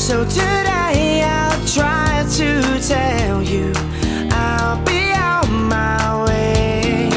So today I'll try to tell you I'll be on my way.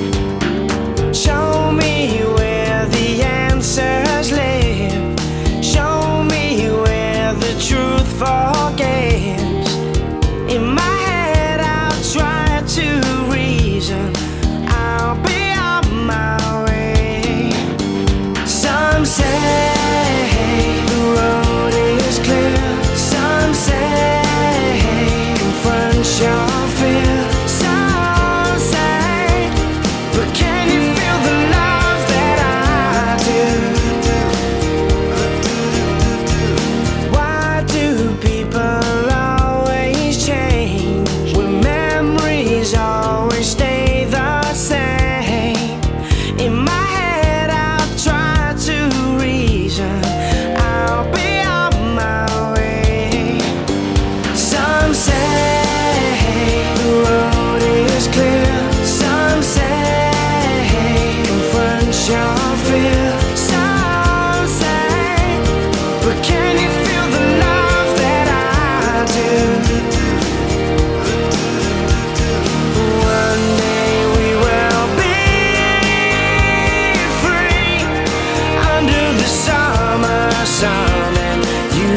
Show me where the answers live. Show me where the truth forgets. In my head I'll try to reason. I'll be on my way. Some say the road is clear. Some say confront your fear. Some say, but can you feel the love that I do? Why do people always change when memories always stay the same? In my head I'll try to reason. I'll be on my way. Some say the road is clear. Some say confront your fear. Some say, but can you feel the love that I do? One day we will be free under the summer sun, and you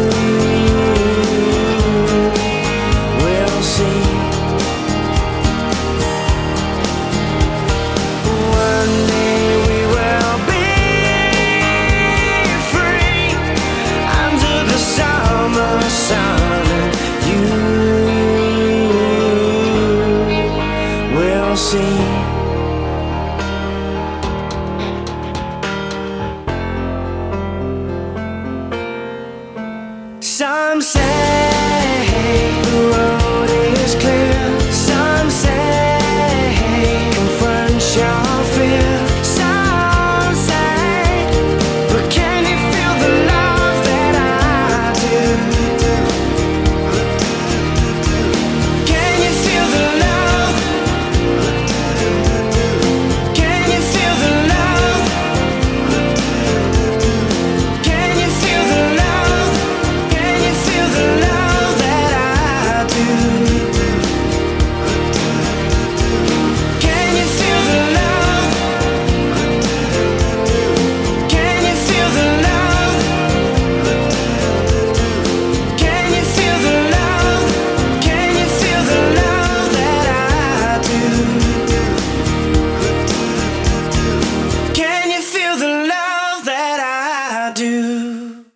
will see. One day we will be free under the summer sun, and you will see. Some say